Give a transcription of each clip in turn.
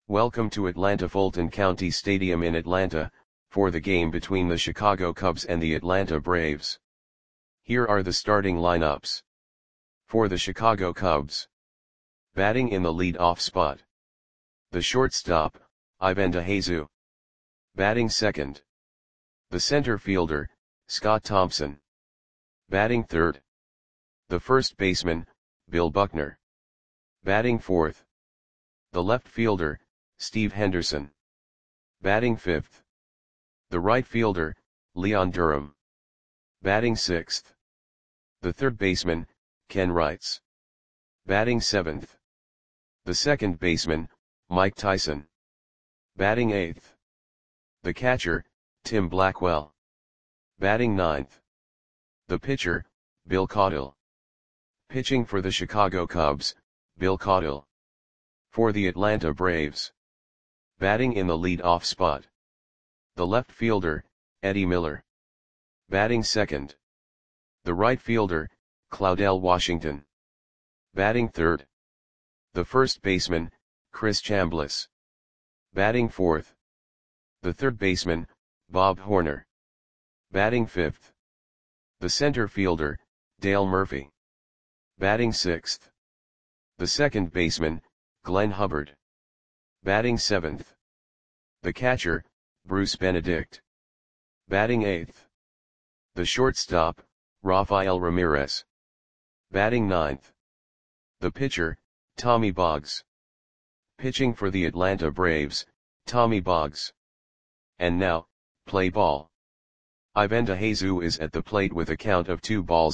Welcome to Atlanta Fulton County Stadium in Atlanta, for the game between the Chicago Cubs and the Atlanta Braves. Here are the starting lineups. For the Chicago Cubs. Batting in the lead-off spot. The shortstop, Ivan DeJesus. Batting second. The center fielder, Scott Thompson. Batting third. The first baseman, Bill Buckner. Batting fourth. The left fielder, Steve Henderson. Batting fifth. The right fielder, Leon Durham. Batting sixth. The third baseman, Ken Wrights. Batting seventh. The second baseman, Mike Tyson. Batting eighth. The catcher, Tim Blackwell. Batting ninth. The pitcher, Bill Caudill. Pitching for the Chicago Cubs, Bill Caudill. For the Atlanta Braves. Batting in the lead-off spot. The left fielder, Eddie Miller. Batting second. The right fielder, Claudell Washington. Batting third. The first baseman, Chris Chambliss. Batting fourth. The third baseman, Bob Horner. Batting fifth. The center fielder, Dale Murphy. Batting sixth. The second baseman, Glenn Hubbard. Batting seventh. The catcher, Bruce Benedict. Batting eighth. The shortstop, Rafael Ramirez. Batting ninth. The pitcher, Tommy Boggs. Pitching for the Atlanta Braves, Tommy Boggs. And now, play ball. Ivan DeJesus is at the plate with a count of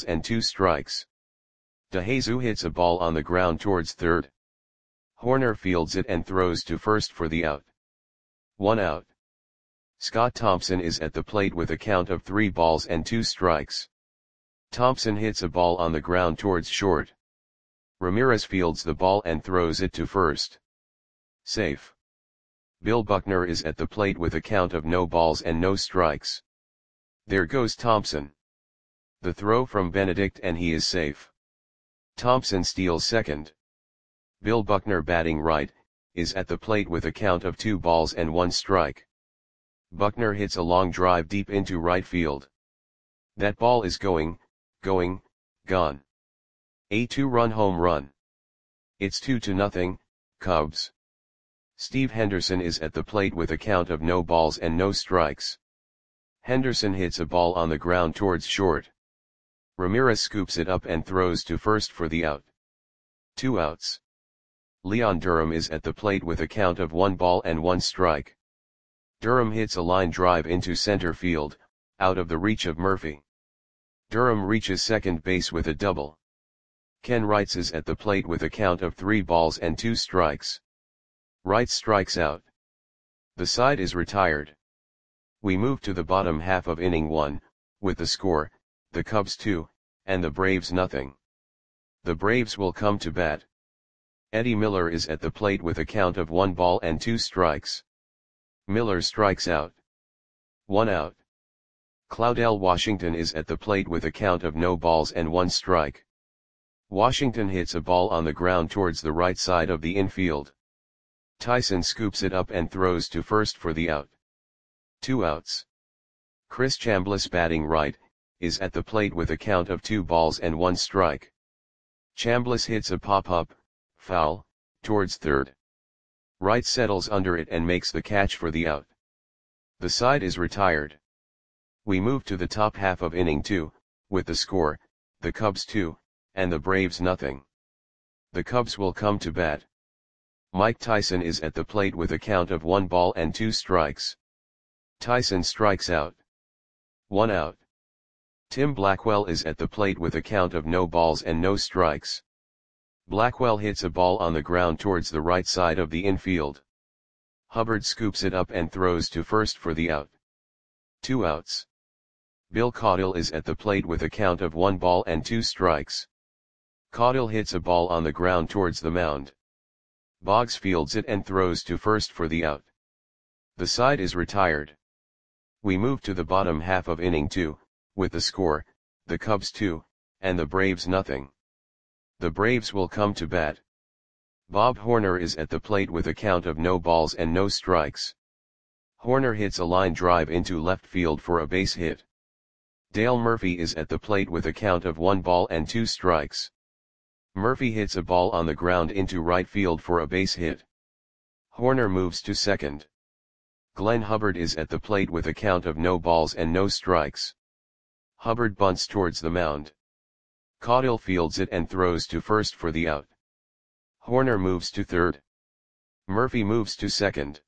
2-2. DeJesus hits a ball on the ground towards third. Horner fields it and throws to first for the out. 1 out. Scott Thompson is at the plate with a count of 3-2. Thompson hits a ball on the ground towards short. Ramirez fields the ball and throws it to first. Safe. Bill Buckner is at the plate with a count of no balls and no strikes. There goes Thompson. The throw from Benedict and he is safe. Thompson steals second. Bill Buckner batting right, is at the plate with a count of 2-1. Buckner hits a long drive deep into right field. That ball is gone. A 2-run home run. It's 2-0, Cubs. Steve Henderson is at the plate with a count of no balls and no strikes. Henderson hits a ball on the ground towards short. Ramirez scoops it up and throws to first for the out. 2 outs. Leon Durham is at the plate with a count of 1-1. Durham hits a line drive into center field, out of the reach of Murphy. Durham reaches second base with a double. Ken Wrights is at the plate with a count of 3-2. Wrights strikes out. The side is retired. We move to the bottom half of inning 1, with the score, the Cubs 2, and the Braves nothing. The Braves will come to bat. Eddie Miller is at the plate with a count of 1-2. Miller strikes out. 1 out. Claudell Washington is at the plate with a count of no balls and 1 strike. Washington hits a ball on the ground towards the right side of the infield. Tyson scoops it up and throws to first for the out. 2 outs. Chris Chambliss batting right, is at the plate with a count of 2-1 strike. Chambliss hits a pop-up, foul, towards third. Wright settles under it and makes the catch for the out. The side is retired. We move to the top half of inning 2, with the score, the Cubs 2, and the Braves nothing. The Cubs will come to bat. Mike Tyson is at the plate with a count of 1-2. Tyson strikes out. 1 out. Tim Blackwell is at the plate with a count of no balls and no strikes. Blackwell hits a ball on the ground towards the right side of the infield. Hubbard scoops it up and throws to first for the out. 2 outs. Bill Caudill is at the plate with a count of 1-2. Caudill hits a ball on the ground towards the mound. Boggs fields it and throws to first for the out. The side is retired. We move to the bottom half of inning 2, with the score, the Cubs 2, and the Braves nothing. The Braves will come to bat. Bob Horner is at the plate with a count of no balls and no strikes. Horner hits a line drive into left field for a base hit. Dale Murphy is at the plate with a count of 1 ball and 2 strikes. Murphy hits a ball on the ground into right field for a base hit. Horner moves to second. Glenn Hubbard is at the plate with a count of no balls and no strikes. Hubbard bunts towards the mound. Caudill fields it and throws to first for the out. Horner moves to third. Murphy moves to second.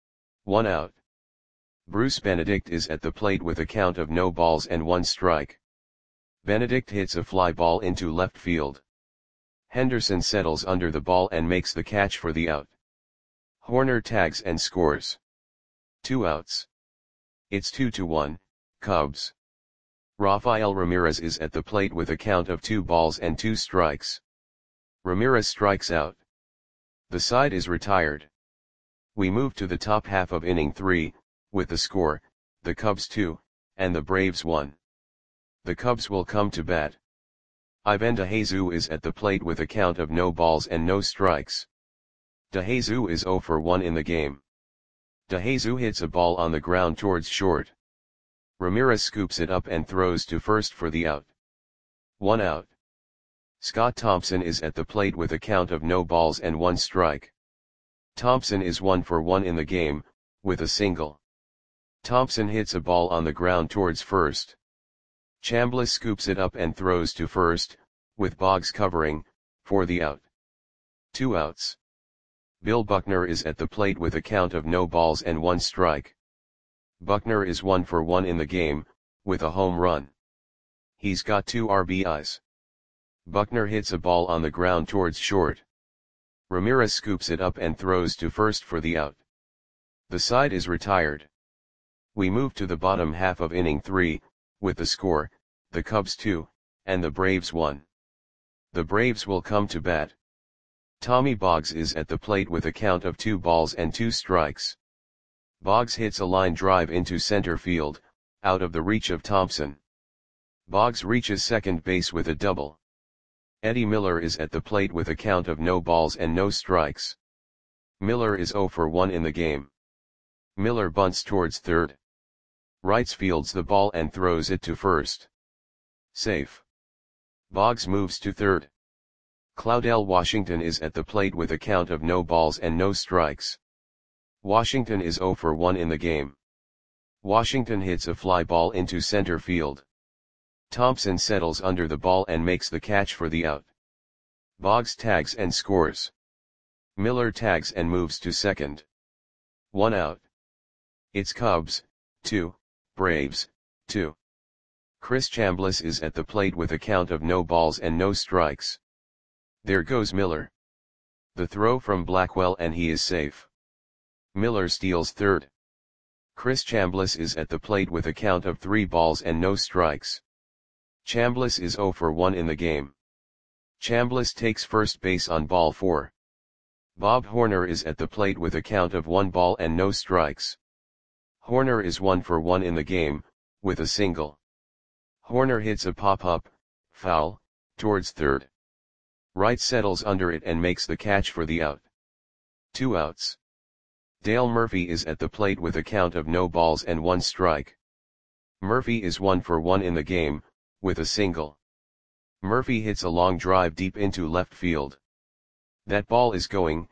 1 out. Bruce Benedict is at the plate with a count of no balls and 1 strike. Benedict hits a fly ball into left field. Henderson settles under the ball and makes the catch for the out. Horner tags and scores. 2 outs. It's 2-1, Cubs. Rafael Ramirez is at the plate with a count of 2 balls and 2 strikes. Ramirez strikes out. The side is retired. We move to the top half of inning 3, with the score, the Cubs 2, and the Braves 1. The Cubs will come to bat. Ivan DeJesus is at the plate with a count of no balls and no strikes. DeJesus is 0 for 1 in the game. DeJesus hits a ball on the ground towards short. Ramirez scoops it up and throws to first for the out. 1 out. Scott Thompson is at the plate with a count of no balls and 1 strike. Thompson is 1 for 1 in the game, with a single. Thompson hits a ball on the ground towards first. Chambliss scoops it up and throws to first, with Boggs covering, for the out. 2 outs. Bill Buckner is at the plate with a count of no balls and 1 strike. Buckner is 1 for 1 in the game, with a home run. He's got 2 RBIs. Buckner hits a ball on the ground towards short. Ramirez scoops it up and throws to first for the out. The side is retired. We move to the bottom half of inning 3, with the score, the Cubs 2, and the Braves 1. The Braves will come to bat. Tommy Boggs is at the plate with a count of 2 balls and 2 strikes. Boggs hits a line drive into center field, out of the reach of Thompson. Boggs reaches second base with a double. Eddie Miller is at the plate with a count of no balls and no strikes. Miller is 0 for 1 in the game. Miller bunts towards third. Wrights fields the ball and throws it to first. Safe. Boggs moves to third. Claudell Washington is at the plate with a count of no balls and no strikes. Washington is 0 for 1 in the game. Washington hits a fly ball into center field. Thompson settles under the ball and makes the catch for the out. Boggs tags and scores. Miller tags and moves to second. 1 out. It's Cubs 2, Braves 2. Chris Chambliss is at the plate with a count of no balls and no strikes. There goes Miller. The throw from Blackwell and he is safe. Miller steals third. Chris Chambliss is at the plate with a count of 3 balls and no strikes. Chambliss is 0 for 1 in the game. Chambliss takes first base on ball 4. Bob Horner is at the plate with a count of 1 ball and no strikes. Horner is 1 for 1 in the game, with a single. Horner hits a pop-up, foul, towards third. Wright settles under it and makes the catch for the out. 2 outs. Dale Murphy is at the plate with a count of no balls and 1 strike. Murphy is 1 for 1 in the game, with a single. Murphy hits a long drive deep into left field. That ball is gone.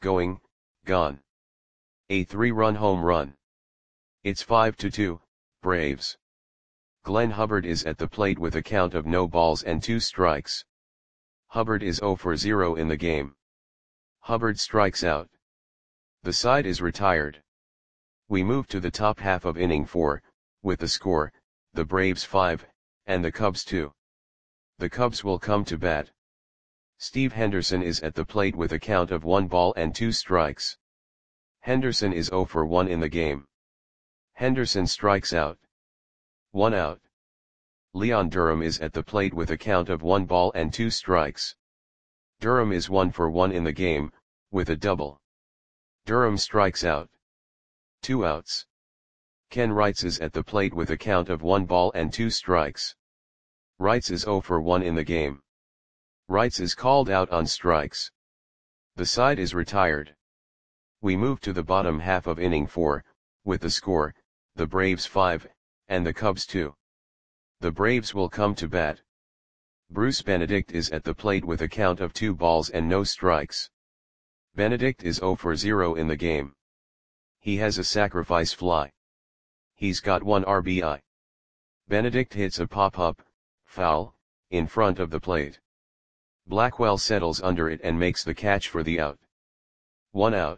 A 3-run home run. It's 5-2, Braves. Glenn Hubbard is at the plate with a count of no balls and 2 strikes. Hubbard is 0 for 0 in the game. Hubbard strikes out. The side is retired. We move to the top half of inning 4, with the score, the Braves 5, and the Cubs 2. The Cubs will come to bat. Steve Henderson is at the plate with a count of 1 ball and 2 strikes. Henderson is 0 for 1 in the game. Henderson strikes out. 1 out. Leon Durham is at the plate with a count of 1 ball and 2 strikes. Durham is 1 for 1 in the game, with a double. Durham strikes out. 2 outs. Ken Wrights is at the plate with a count of 1 ball and 2 strikes. Wrights is 0 for 1 in the game. Wrights is called out on strikes. The side is retired. We move to the bottom half of inning 4, with the score, the Braves 5, and the Cubs 2. The Braves will come to bat. Bruce Benedict is at the plate with a count of 2 balls and no strikes. Benedict is 0 for 0 in the game. He has a sacrifice fly. He's got 1 RBI. Benedict hits a pop-up, foul, in front of the plate. Blackwell settles under it and makes the catch for the out. 1 out.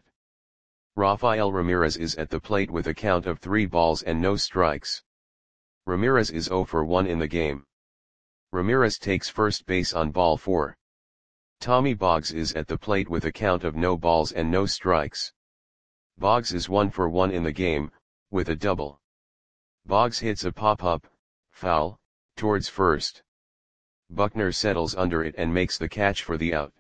Rafael Ramirez is at the plate with a count of 3 balls and no strikes. Ramirez is 0 for 1 in the game. Ramirez takes first base on ball 4. Tommy Boggs is at the plate with a count of no balls and no strikes. Boggs is 1 for 1 in the game, with a double. Boggs hits a pop-up, foul, towards first. Buckner settles under it and makes the catch for the out.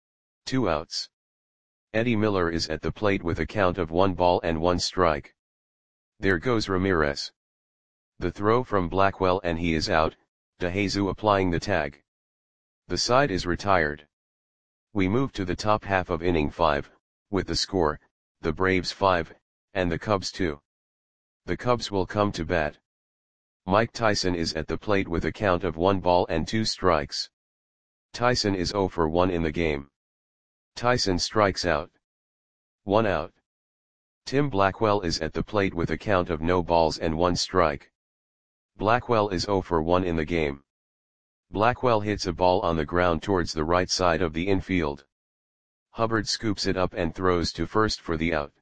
2 outs. Eddie Miller is at the plate with a count of 1 ball and 1 strike. There goes Ramirez. The throw from Blackwell and he is out, DeJesus applying the tag. The side is retired. We move to the top half of inning 5, with the score, the Braves 5, and the Cubs 2. The Cubs will come to bat. Mike Tyson is at the plate with a count of 1 ball and 2 strikes. Tyson is 0 for 1 in the game. Tyson strikes out. 1 out. Tim Blackwell is at the plate with a count of no balls and 1 strike. Blackwell is 0 for 1 in the game. Blackwell hits a ball on the ground towards the right side of the infield. Hubbard scoops it up and throws to first for the out.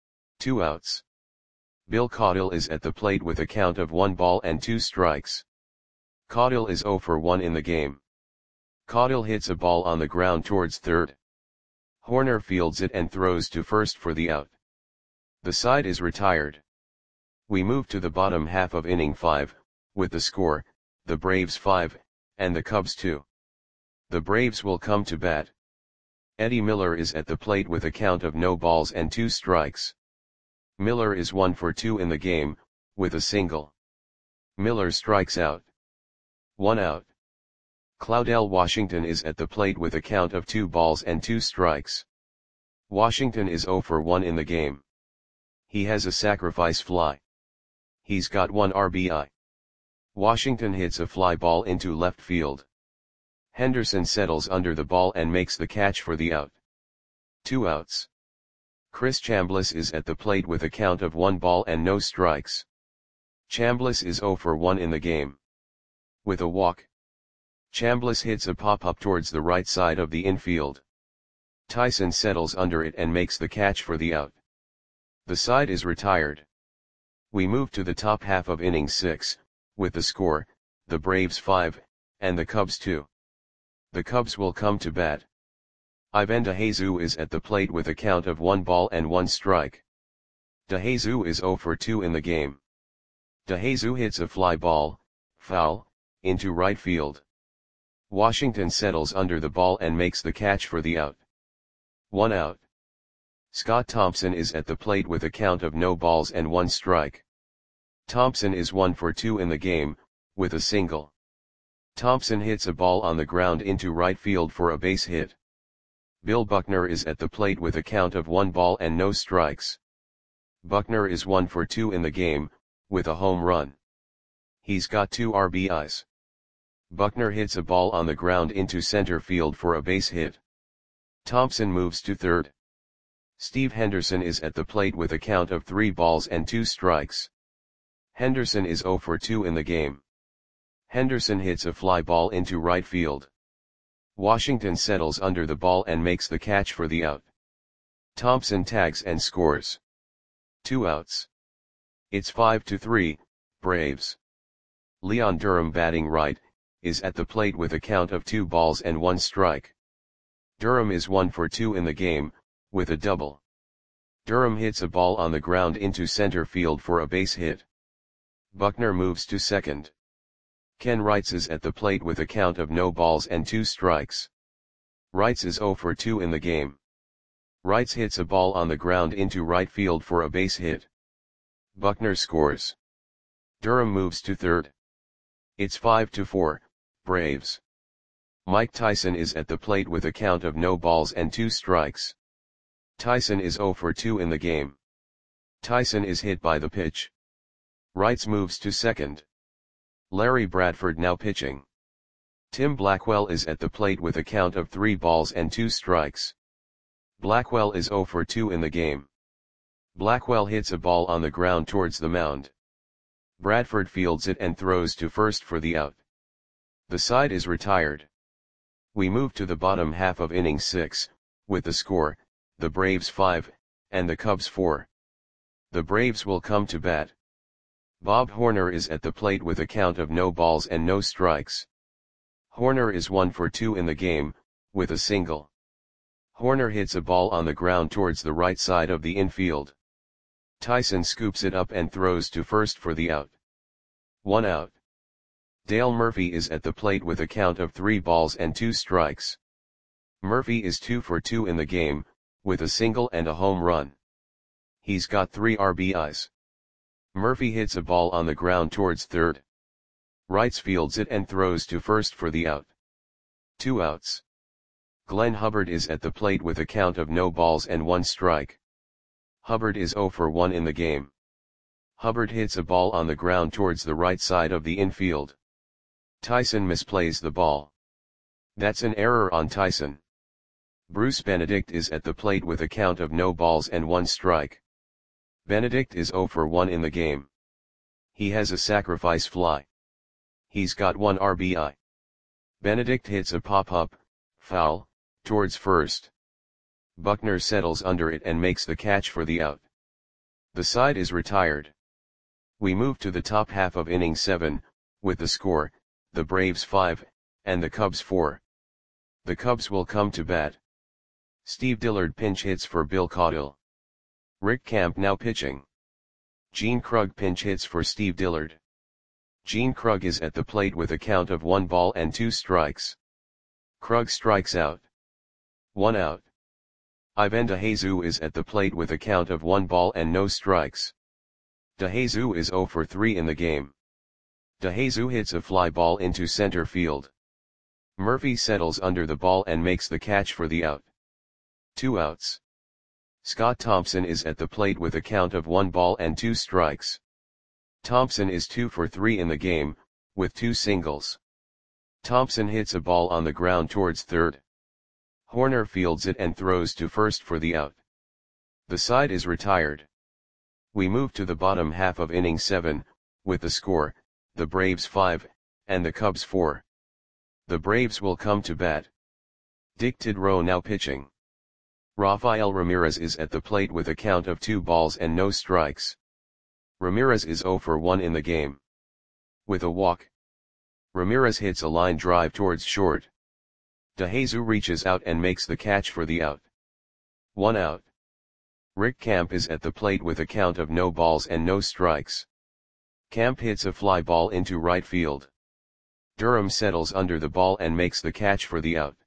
2 outs. Bill Caudill is at the plate with a count of 1 ball and 2 strikes. Caudill is 0 for 1 in the game. Caudill hits a ball on the ground towards third. Horner fields it and throws to first for the out. The side is retired. We move to the bottom half of inning 5, with the score, the Braves 5, and the Cubs 2. The Braves will come to bat. Eddie Miller is at the plate with a count of no balls and 2 strikes. Miller is 1 for 2 in the game, with a single. Miller strikes out. 1 out. Claudell Washington is at the plate with a count of 2 balls and 2 strikes. Washington is 0 for 1 in the game. He has a sacrifice fly. He's got 1 RBI. Washington hits a fly ball into left field. Henderson settles under the ball and makes the catch for the out. 2 outs. Chris Chambliss is at the plate with a count of 1 ball and no strikes. Chambliss is 0 for 1 in the game. With a walk. Chambliss hits a pop-up towards the right side of the infield. Tyson settles under it and makes the catch for the out. The side is retired. We move to the top half of inning 6, with the score, the Braves 5, and the Cubs 2. The Cubs will come to bat. Ivan DeJesus is at the plate with a count of 1 ball and 1 strike. DeJesus is 0 for 2 in the game. DeJesus hits a fly ball, foul, into right field. Washington settles under the ball and makes the catch for the out. 1 out. Scott Thompson is at the plate with a count of no balls and 1 strike. Thompson is 1 for 2 in the game, with a single. Thompson hits a ball on the ground into right field for a base hit. Bill Buckner is at the plate with a count of 1 ball and no strikes. Buckner is 1 for 2 in the game, with a home run. He's got 2 RBIs. Buckner hits a ball on the ground into center field for a base hit. Thompson moves to third. Steve Henderson is at the plate with a count of 3 balls and 2 strikes. Henderson is 0 for 2 in the game. Henderson hits a fly ball into right field. Washington settles under the ball and makes the catch for the out. Thompson tags and scores. 2 outs. It's 5-3, Braves. Leon Durham, batting right, is at the plate with a count of 2 balls and 1 strike. Durham is 1 for 2 in the game, with a double. Durham hits a ball on the ground into center field for a base hit. Buckner moves to second. Ken Wrights is at the plate with a count of no balls and 2 strikes. Wrights is 0 for 2 in the game. Wrights hits a ball on the ground into right field for a base hit. Buckner scores. Durham moves to third. It's 5-4, Braves. Mike Tyson is at the plate with a count of no balls and 2 strikes. Tyson is 0 for 2 in the game. Tyson is hit by the pitch. Wrights moves to second. Larry Bradford now pitching. Tim Blackwell is at the plate with a count of 3 balls and 2 strikes. Blackwell is 0 for 2 in the game. Blackwell hits a ball on the ground towards the mound. Bradford fields it and throws to first for the out. The side is retired. We move to the bottom half of inning 6, with the score, the Braves 5, and the Cubs 4. The Braves will come to bat. Bob Horner is at the plate with a count of no balls and no strikes. Horner is 1 for 2 in the game, with a single. Horner hits a ball on the ground towards the right side of the infield. Tyson scoops it up and throws to first for the out. 1 out. Dale Murphy is at the plate with a count of 3 balls and 2 strikes. Murphy is 2 for 2 in the game, with a single and a home run. He's got 3 RBIs. Murphy hits a ball on the ground towards third. Wrights fields it and throws to first for the out. 2 outs. Glenn Hubbard is at the plate with a count of no balls and 1 strike. Hubbard is 0 for 1 in the game. Hubbard hits a ball on the ground towards the right side of the infield. Tyson misplays the ball. That's an error on Tyson. Bruce Benedict is at the plate with a count of no balls and 1 strike. Benedict is 0 for 1 in the game. He has a sacrifice fly. He's got 1 RBI. Benedict hits a pop-up, foul, towards first. Buckner settles under it and makes the catch for the out. The side is retired. We move to the top half of inning 7, with the score, the Braves 5, and the Cubs 4. The Cubs will come to bat. Steve Dillard pinch hits for Bill Caudill. Rick Camp now pitching. Gene Krug pinch hits for Steve Dillard. Gene Krug is at the plate with a count of 1 ball and 2 strikes. Krug strikes out. 1 out. Ivan DeJesus is at the plate with a count of 1 ball and no strikes. DeJesus is 0 for 3 in the game. DeJesus hits a fly ball into center field. Murphy settles under the ball and makes the catch for the out. 2 outs. Scott Thompson is at the plate with a count of 1 ball and 2 strikes. Thompson is 2 for 3 in the game, with 2 singles. Thompson hits a ball on the ground towards third. Horner fields it and throws to first for the out. The side is retired. We move to the bottom half of inning 7, with the score, the Braves 5, and the Cubs 4. The Braves will come to bat. Dick Tidrow now pitching. Rafael Ramirez is at the plate with a count of 2 balls and no strikes. Ramirez is 0 for 1 in the game. With a walk. Ramirez hits a line drive towards short. DeJesus reaches out and makes the catch for the out. 1 out. Rick Camp is at the plate with a count of no balls and no strikes. Camp hits a fly ball into right field. Durham settles under the ball and makes the catch for the out.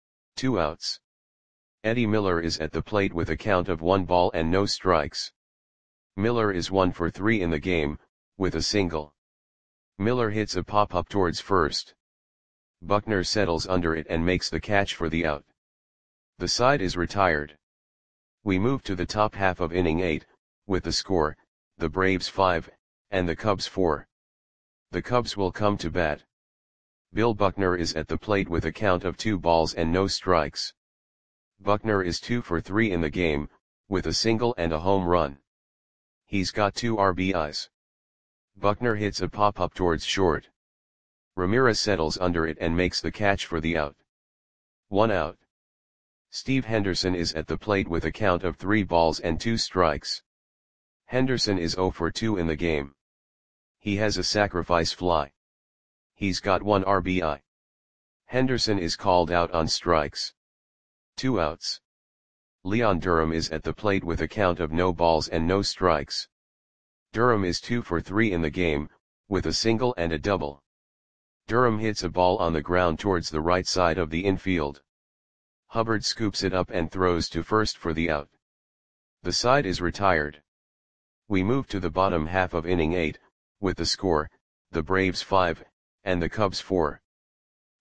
2 outs. Eddie Miller is at the plate with a count of 1 ball and no strikes. Miller is 1 for 3 in the game, with a single. Miller hits a pop-up towards first. Buckner settles under it and makes the catch for the out. The side is retired. We move to the top half of inning 8, with the score, the Braves 5, and the Cubs 4. The Cubs will come to bat. Bill Buckner is at the plate with a count of 2 balls and no strikes. Buckner is 2 for 3 in the game, with a single and a home run. He's got 2 RBIs. Buckner hits a pop-up towards short. Ramirez settles under it and makes the catch for the out. 1 out. Steve Henderson is at the plate with a count of 3 balls and 2 strikes. Henderson is 0 for 2 in the game. He has a sacrifice fly. He's got 1 RBI. Henderson is called out on strikes. 2 outs. Leon Durham is at the plate with a count of no balls and no strikes. Durham is 2 for 3 in the game, with a single and a double. Durham hits a ball on the ground towards the right side of the infield. Hubbard scoops it up and throws to first for the out. The side is retired. We move to the bottom half of inning 8, with the score, the Braves 5, and the Cubs 4.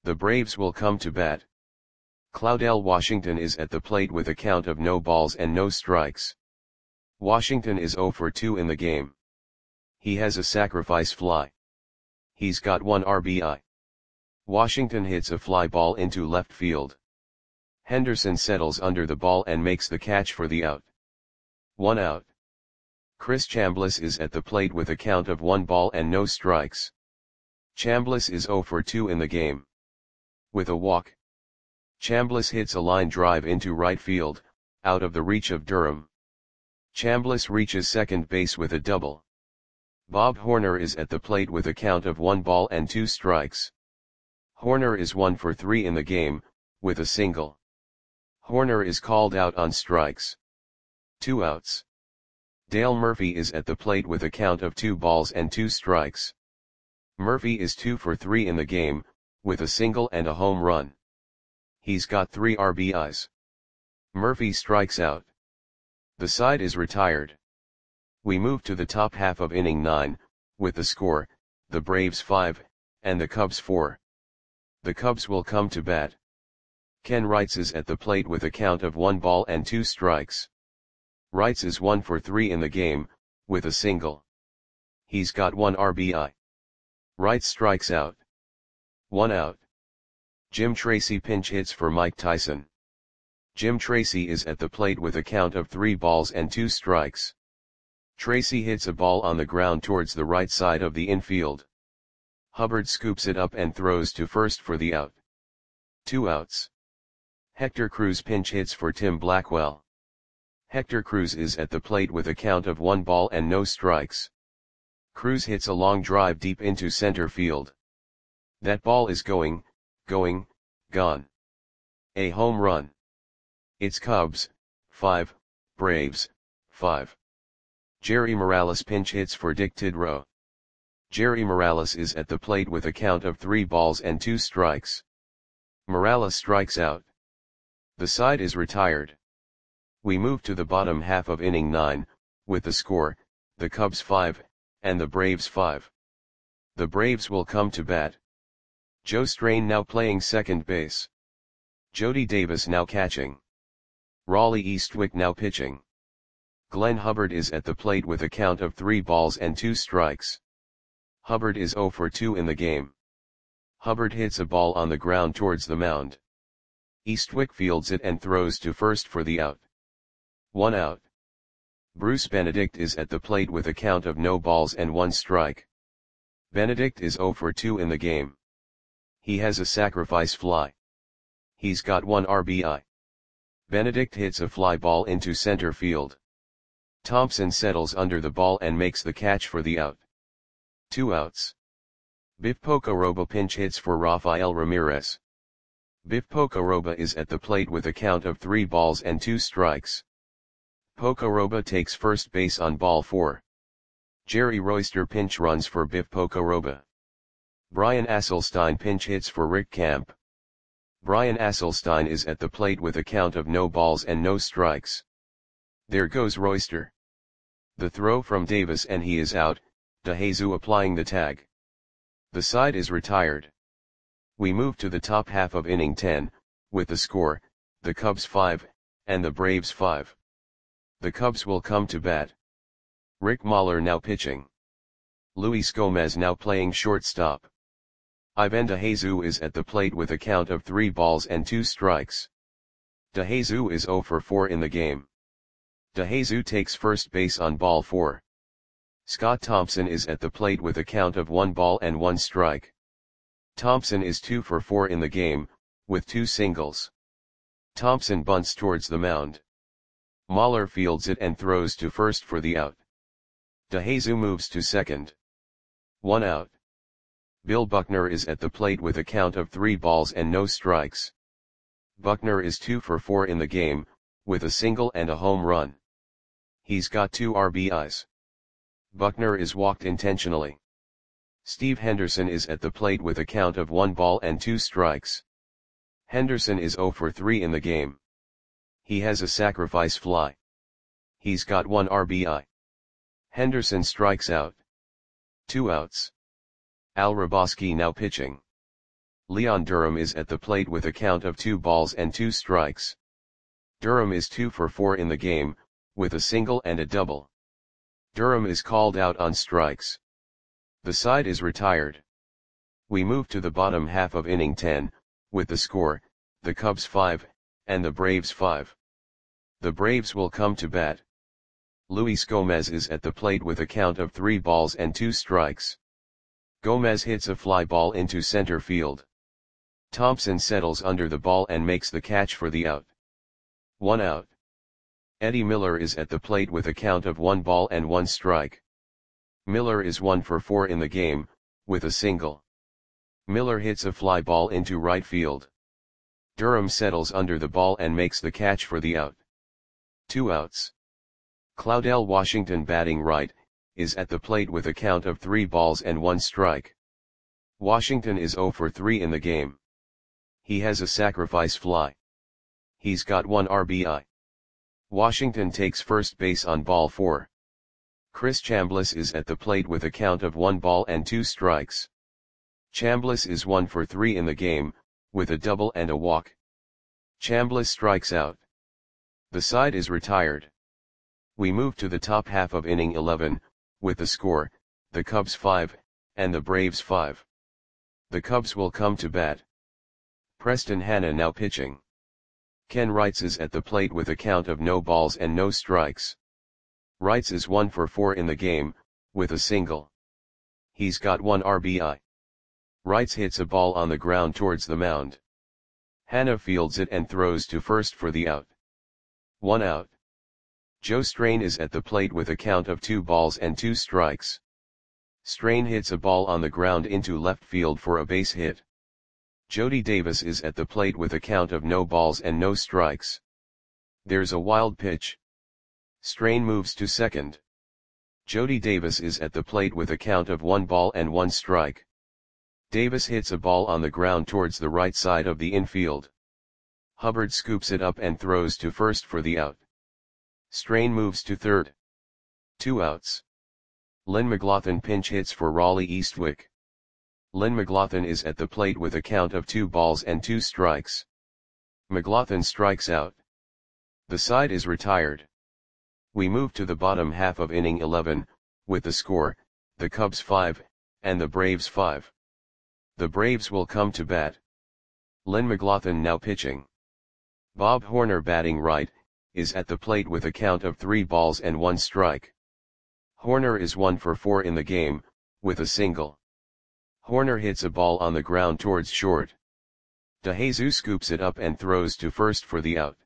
The Braves will come to bat. Claudell Washington is at the plate with a count of no balls and no strikes. Washington is 0 for 2 in the game. He has a sacrifice fly. He's got 1 RBI. Washington hits a fly ball into left field. Henderson settles under the ball and makes the catch for the out. 1 out. Chris Chambliss is at the plate with a count of 1 ball and no strikes. Chambliss is 0 for 2 in the game. With a walk, Chambliss hits a line drive into right field, out of the reach of Durham. Chambliss reaches second base with a double. Bob Horner is at the plate with a count of 1 ball and 2 strikes. Horner is 1 for 3 in the game, with a single. Horner is called out on strikes. 2 outs. Dale Murphy is at the plate with a count of 2 balls and 2 strikes. Murphy is 2 for 3 in the game, with a single and a home run. He's got 3 RBIs. Murphy strikes out. The side is retired. We move to the top half of inning 9, with the score, the Braves 5, and the Cubs 4. The Cubs will come to bat. Ken Wrights is at the plate with a count of 1 ball and 2 strikes. Wrights is 1 for 3 in the game, with a single. He's got 1 RBI. Wrights strikes out. 1 out. Jim Tracy pinch hits for Mike Tyson. Jim Tracy is at the plate with a count of 3 balls and 2 strikes. Tracy hits a ball on the ground towards the right side of the infield. Hubbard scoops it up and throws to first for the out. 2 outs. Hector Cruz pinch hits for Tim Blackwell. Hector Cruz is at the plate with a count of 1 ball and no strikes. Cruz hits a long drive deep into center field. That ball is gone. A home run. It's Cubs, 5, Braves, 5. Jerry Morales pinch hits for Dick Tidrow. Jerry Morales is at the plate with a count of 3 balls and 2 strikes. Morales strikes out. The side is retired. We move to the bottom half of inning 9, with the score, the Cubs 5, and the Braves 5. The Braves will come to bat. Joe Strain now playing second base. Jody Davis now catching. Raleigh Eastwick now pitching. Glenn Hubbard is at the plate with a count of 3 balls and 2 strikes. Hubbard is 0 for 2 in the game. Hubbard hits a ball on the ground towards the mound. Eastwick fields it and throws to first for the out. 1 out. Bruce Benedict is at the plate with a count of no balls and 1 strike. Benedict is 0 for 2 in the game. He has a sacrifice fly. He's got 1 RBI. Benedict hits a fly ball into center field. Thompson settles under the ball and makes the catch for the out. 2 outs. Biff Pocoroba pinch hits for Rafael Ramirez. Biff Pocoroba is at the plate with a count of 3 balls and 2 strikes. Pocoroba takes first base on ball 4. Jerry Royster pinch runs for Biff Pocoroba. Brian Asselstein pinch hits for Rick Camp. Brian Asselstein is at the plate with a count of no balls and no strikes. There goes Royster. The throw from Davis and he is out, DeJesus applying the tag. The side is retired. We move to the top half of inning 10, with the score, the Cubs 5, and the Braves 5. The Cubs will come to bat. Rick Mahler now pitching. Luis Gomez now playing shortstop. Ivan DeJesus is at the plate with a count of 3 balls and 2 strikes. DeJesus is 0 for 4 in the game. DeJesus takes first base on ball 4. Scott Thompson is at the plate with a count of 1 ball and 1 strike. Thompson is 2 for 4 in the game, with 2 singles. Thompson bunts towards the mound. Mahler fields it and throws to first for the out. DeJesus moves to second. 1 out. Bill Buckner is at the plate with a count of 3 balls and no strikes. Buckner is 2 for 4 in the game, with a single and a home run. He's got 2 RBIs. Buckner is walked intentionally. Steve Henderson is at the plate with a count of 1 ball and 2 strikes. Henderson is 0 for 3 in the game. He has a sacrifice fly. He's got 1 RBI. Henderson strikes out. 2 outs. Al Hrabosky now pitching. Leon Durham is at the plate with a count of 2 balls and 2 strikes. Durham is 2 for 4 in the game, with a single and a double. Durham is called out on strikes. The side is retired. We move to the bottom half of inning 10, with the score, the Cubs 5, and the Braves 5. The Braves will come to bat. Luis Gomez is at the plate with a count of 3 balls and 2 strikes. Gomez hits a fly ball into center field. Thompson settles under the ball and makes the catch for the out. 1 out. Eddie Miller is at the plate with a count of 1 ball and 1 strike. Miller is 1 for 4 in the game, with a single. Miller hits a fly ball into right field. Durham settles under the ball and makes the catch for the out. 2 outs. Claudell Washington, batting right, is at the plate with a count of 3 balls and 1 strike. Washington is 0 for 3 in the game. He has a sacrifice fly. He's got 1 RBI. Washington takes first base on ball 4. Chris Chambliss is at the plate with a count of 1 ball and 2 strikes. Chambliss is 1 for 3 in the game, with a double and a walk. Chambliss strikes out. The side is retired. We move to the top half of inning 11, with the score, the Cubs 5, and the Braves 5. The Cubs will come to bat. Preston Hanna now pitching. Ken Wrights is at the plate with a count of no balls and no strikes. Wrights is 1 for 4 in the game, with a single. He's got 1 RBI. Wrights hits a ball on the ground towards the mound. Hanna fields it and throws to first for the out. 1 out. Joe Strain is at the plate with a count of 2 balls and 2 strikes. Strain hits a ball on the ground into left field for a base hit. Jody Davis is at the plate with a count of no balls and no strikes. There's a wild pitch. Strain moves to second. Jody Davis is at the plate with a count of 1 ball and 1 strike. Davis hits a ball on the ground towards the right side of the infield. Hubbard scoops it up and throws to first for the out. Strain moves to third. 2 outs. Lynn McLaughlin pinch hits for Raleigh Eastwick. Lynn McLaughlin is at the plate with a count of 2 balls and 2 strikes. McLaughlin strikes out. The side is retired. We move to the bottom half of inning 11, with the score, the Cubs 5, and the Braves 5. The Braves will come to bat. Lynn McLaughlin now pitching. Bob Horner, batting right, is at the plate with a count of 3 balls and 1 strike. Horner is 1 for 4 in the game, with a single. Horner hits a ball on the ground towards short. DeJesus scoops it up and throws to first for the out.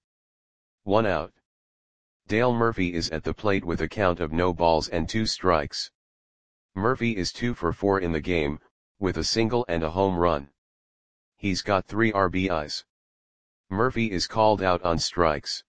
1 out. Dale Murphy is at the plate with a count of no balls and 2 strikes. Murphy is 2 for 4 in the game, with a single and a home run. He's got 3 RBIs. Murphy is called out on strikes.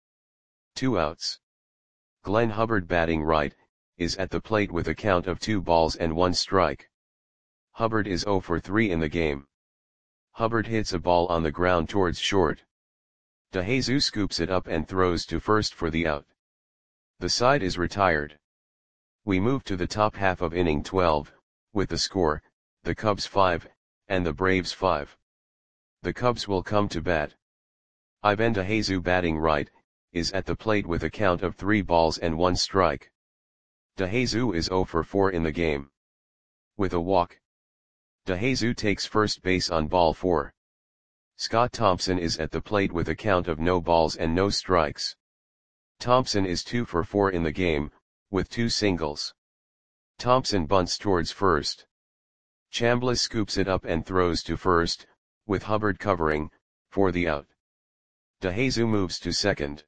2 outs. Glenn Hubbard, batting right, is at the plate with a count of 2 balls and 1 strike. Hubbard is 0 for 3 in the game. Hubbard hits a ball on the ground towards short. DeJesus scoops it up and throws to first for the out. The side is retired. We move to the top half of inning 12, with the score, the Cubs 5, and the Braves 5. The Cubs will come to bat. Ivan DeJesus, batting right, is at the plate with a count of 3 balls and 1 strike. DeJesus is 0 for 4 in the game. With a walk. DeJesus takes first base on ball 4. Scott Thompson is at the plate with a count of no balls and no strikes. Thompson is 2 for 4 in the game, with 2 singles. Thompson bunts towards first. Chambliss scoops it up and throws to first, with Hubbard covering, for the out. DeJesus moves to second.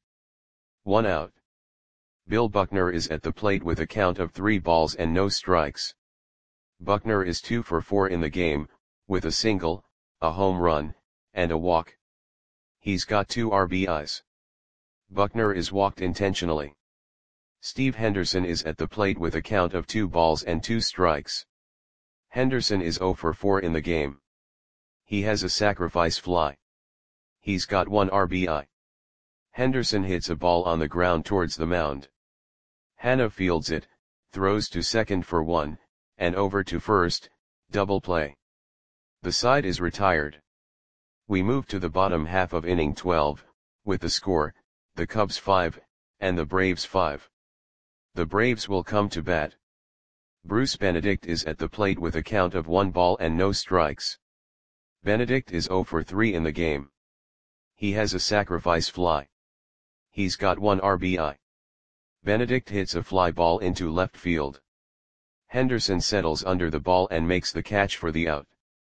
1 out. Bill Buckner is at the plate with a count of 3 balls and no strikes. Buckner is 2 for 4 in the game, with a single, a home run, and a walk. He's got 2 RBIs. Buckner is walked intentionally. Steve Henderson is at the plate with a count of 2 balls and 2 strikes. Henderson is 0 for 4 in the game. He has a sacrifice fly. He's got 1 RBI. Henderson hits a ball on the ground towards the mound. Hanna fields it, throws to second for 1, and over to first, double play. The side is retired. We move to the bottom half of inning 12, with the score, the Cubs 5, and the Braves 5. The Braves will come to bat. Bruce Benedict is at the plate with a count of 1 ball and no strikes. Benedict is 0 for 3 in the game. He has a sacrifice fly. He's got 1 RBI. Benedict hits a fly ball into left field. Henderson settles under the ball and makes the catch for the out.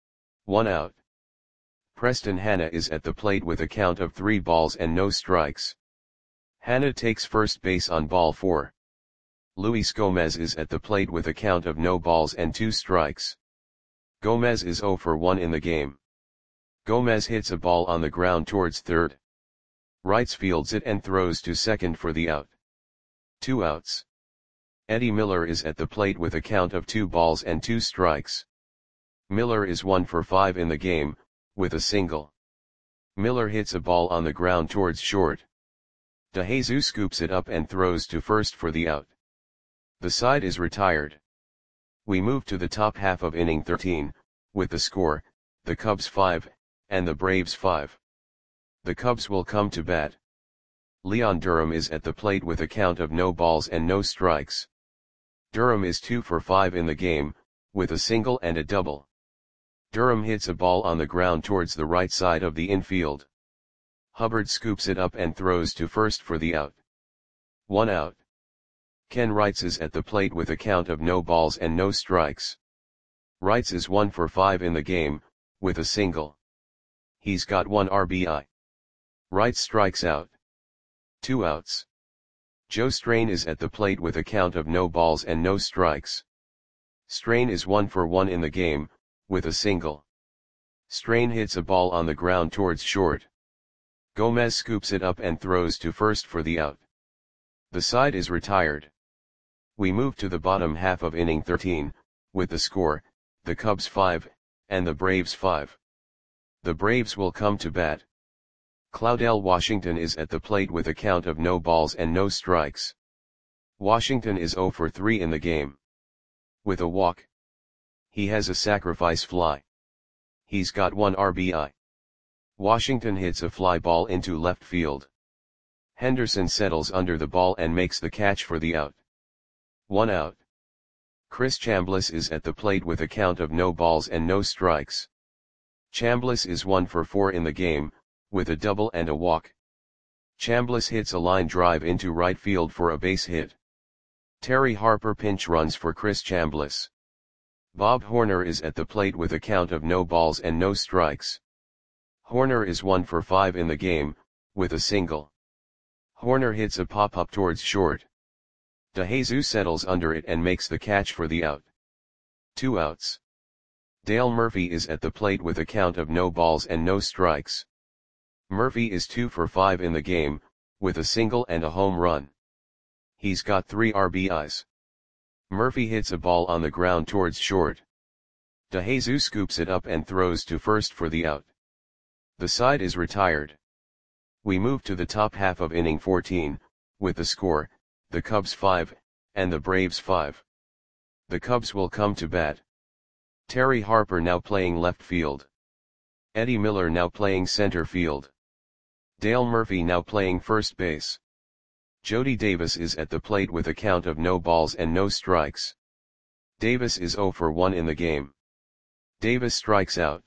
1 out. Preston Hanna is at the plate with a count of 3 balls and no strikes. Hanna takes first base on ball 4. Luis Gomez is at the plate with a count of no balls and 2 strikes. Gomez is 0 for 1 in the game. Gomez hits a ball on the ground towards third. Wrights fields it and throws to second for the out. 2 outs. Eddie Miller is at the plate with a count of 2 balls and 2 strikes. Miller is 1 for 5 in the game, with a single. Miller hits a ball on the ground towards short. DeJesus scoops it up and throws to first for the out. The side is retired. We move to the top half of inning 13, with the score, the Cubs 5, and the Braves 5. The Cubs will come to bat. Leon Durham is at the plate with a count of no balls and no strikes. Durham is 2 for 5 in the game, with a single and a double. Durham hits a ball on the ground towards the right side of the infield. Hubbard scoops it up and throws to first for the out. 1 out. Ken Wrights is at the plate with a count of no balls and no strikes. Wrights is 1 for 5 in the game, with a single. He's got 1 RBI. Wrights strikes out. 2 outs. Joe Strain is at the plate with a count of no balls and no strikes. Strain is 1 for 1 in the game, with a single. Strain hits a ball on the ground towards short. Gomez scoops it up and throws to first for the out. The side is retired. We move to the bottom half of inning 13, with the score, the Cubs 5, and the Braves 5. The Braves will come to bat. Claudell Washington is at the plate with a count of no balls and no strikes. Washington is 0 for 3 in the game. With a walk. He has a sacrifice fly. He's got 1 RBI. Washington hits a fly ball into left field. Henderson settles under the ball and makes the catch for the out. 1 out. Chris Chambliss is at the plate with a count of no balls and no strikes. Chambliss is 1 for 4 in the game, with a double and a walk. Chambliss hits a line drive into right field for a base hit. Terry Harper pinch runs for Chris Chambliss. Bob Horner is at the plate with a count of no balls and no strikes. Horner is 1 for 5 in the game, with a single. Horner hits a pop-up towards short. DeJesus settles under it and makes the catch for the out. 2 outs. Dale Murphy is at the plate with a count of no balls and no strikes. Murphy is 2 for 5 in the game, with a single and a home run. He's got 3 RBIs. Murphy hits a ball on the ground towards short. DeJesus scoops it up and throws to first for the out. The side is retired. We move to the top half of inning 14, with the score, the Cubs 5, and the Braves 5. The Cubs will come to bat. Terry Harper now playing left field. Eddie Miller now playing center field. Dale Murphy now playing first base. Jody Davis is at the plate with a count of no balls and no strikes. Davis is 0 for 1 in the game. Davis strikes out.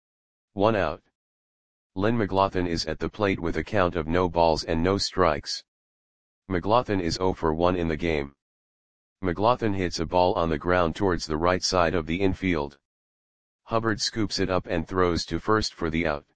1 out. Lynn McLaughlin is at the plate with a count of no balls and no strikes. McLaughlin is 0 for 1 in the game. McLaughlin hits a ball on the ground towards the right side of the infield. Hubbard scoops it up and throws to first for the out.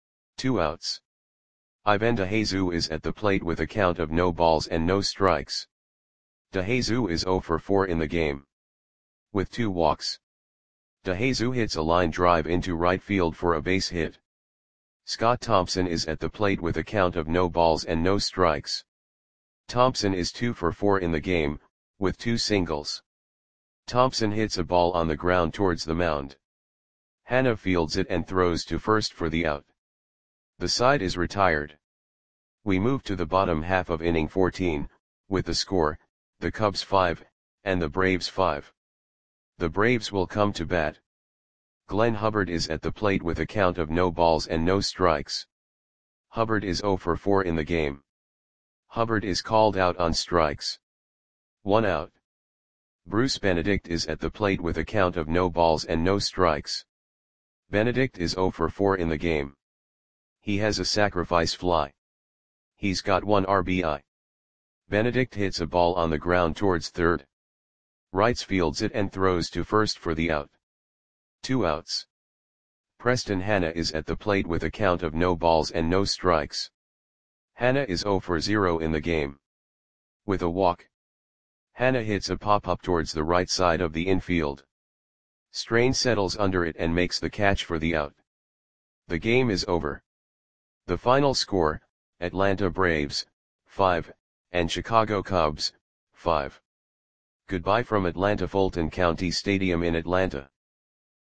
2 outs. Ivan DeJesus is at the plate with a count of no balls and no strikes. DeJesus is 0 for 4 in the game. With 2 walks. DeJesus hits a line drive into right field for a base hit. Scott Thompson is at the plate with a count of no balls and no strikes. Thompson is 2 for 4 in the game, with 2 singles. Thompson hits a ball on the ground towards the mound. Hanna fields it and throws to first for the out. The side is retired. We move to the bottom half of inning 14, with the score, the Cubs 5, and the Braves 5. The Braves will come to bat. Glenn Hubbard is at the plate with a count of no balls and no strikes. Hubbard is 0 for 4 in the game. Hubbard is called out on strikes. 1 out. Bruce Benedict is at the plate with a count of no balls and no strikes. Benedict is 0 for 4 in the game. He has a sacrifice fly. He's got 1 RBI. Benedict hits a ball on the ground towards third. Wrights fields it and throws to first for the out. 2 outs. Preston Hanna is at the plate with a count of no balls and no strikes. Hanna is 0 for 0 in the game. With a walk. Hanna hits a pop-up towards the right side of the infield. Strain settles under it and makes the catch for the out. The game is over. The final score, Atlanta Braves, 5, and Chicago Cubs, 5. Goodbye from Atlanta Fulton County Stadium in Atlanta.